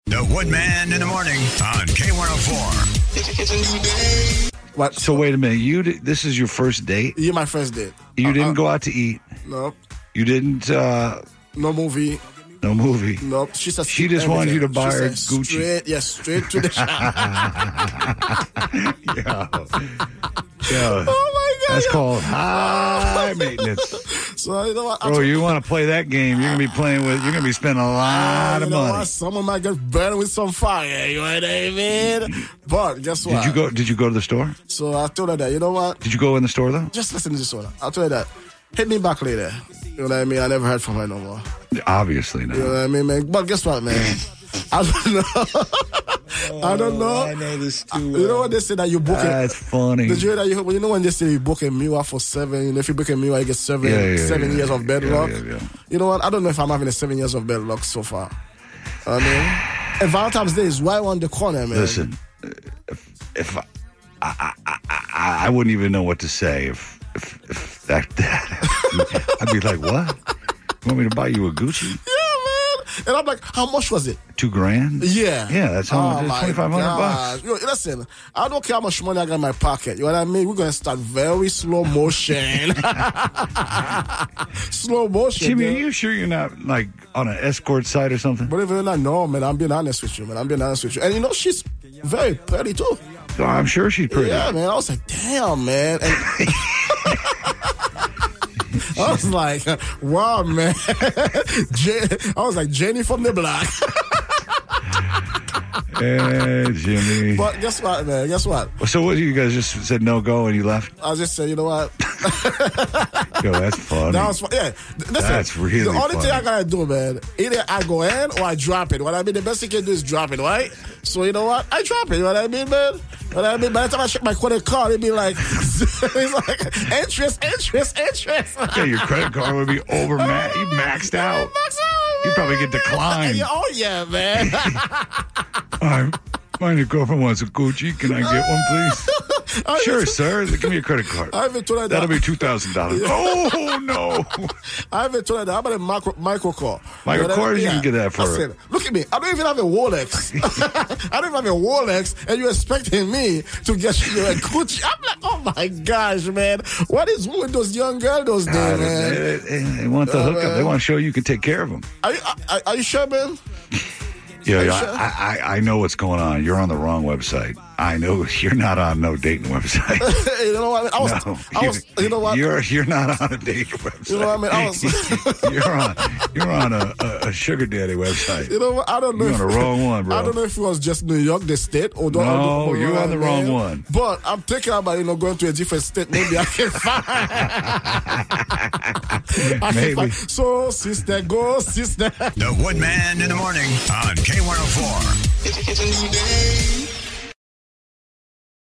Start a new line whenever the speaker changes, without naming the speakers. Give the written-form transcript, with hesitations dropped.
The Woodman in the morning on K104.
It's a new day.
What?
So wait a minute. This is your first date?
You're my first date.
You didn't go out to eat?
Nope.
You didn't?
No movie.
No movie.
Nope. She said
She just wanted you to buy her Gucci.
Straight to the shop.
Yeah.
Oh my God.
That's called high maintenance.
So you know what?
Bro, you want to play that game? You're gonna be spending a lot of money.
What? Someone might get burned with some fire. You know what I mean? But guess what?
Did you go to the store?
So I told her that. You know what?
Did you go in the store though?
Just listen to this one. I told her that. Hit me back later. You know what I mean? I never heard from her no more.
Obviously not.
You know what I mean, man? But guess what, man? I don't know. I don't know.
I know this too.
You know what they say that you book it?
That's funny.
Did you hear that? You know when they say you book a MIWA for 7, you know, if you book a MIWA, you get 7 years of bad luck.
Yeah.
You know what? I don't know if I'm having a 7 years of bad luck so far. I mean, and Valentine's Day is right on the corner, man.
Listen, if I wouldn't even know what to say if that I'd be like, what? You want me to buy you a Gucci?
Yeah, man. And I'm like, how much was it?
$2,000?
Yeah.
Yeah, that's how much. $2,500.
You know, listen, I don't care how much money I got in my pocket. You know what I mean? We're going to start very slow motion. Slow motion.
Jimmy,
man.
are you sure you're not like on an escort site or something?
Believe it or not, no, man. I'm being honest with you, man. And you know, she's very pretty, too.
Oh, I'm sure she's pretty.
Yeah, man. I was like, damn, man. And I was like, wow, man. I was like, Jenny from the block.
Hey, Jimmy.
But guess what, man? Guess what?
So what, you guys just said no go and you left?
I just said, you know what?
Yo, that's funny.
That was fun. Yeah. Listen,
That's really
the only
funny.
thing I gotta do, man, either I go in or I drop it. What I mean, the best thing you can do is drop it, right? So you know what? I drop it. You know what I mean, man? What I mean, by the time I check my credit card, it'd be like, it's like interest.
Yeah, your credit card would be you maxed out. You'd probably get declined.
Oh, yeah, man.
My girlfriend wants a Gucci. Can I get one, please? Sure, sir. Give me your credit card.
I haven't told her that.
That'll be $2,000. Oh, no.
I haven't told her that. How about a micro car?
Micro car, you can get that for her.
Look at me. I don't even have a Rolex. I don't even have a Rolex, and you're expecting me to get you a Gucci. I'm like, oh, my gosh, man. What is wrong with those young girls those days, man?
They want the hookup. They want to show you can take care of them.
Are you sure, man?
Yeah,
Sure?
I know what's going on. You're on the wrong website. I know you're not on no dating website.
You know what I mean? You know what?
You're not on a dating website.
You know what I mean?
you're on a sugar daddy website.
You know what? I don't know.
You're on the wrong one, bro.
I don't know if it was just New York, the state, or
no, you're on the wrong one.
But I'm thinking about going to a different state. Maybe I can find.
Maybe.
So, sister, go, sister.
The Woodman in the morning on K104.
It's a new day.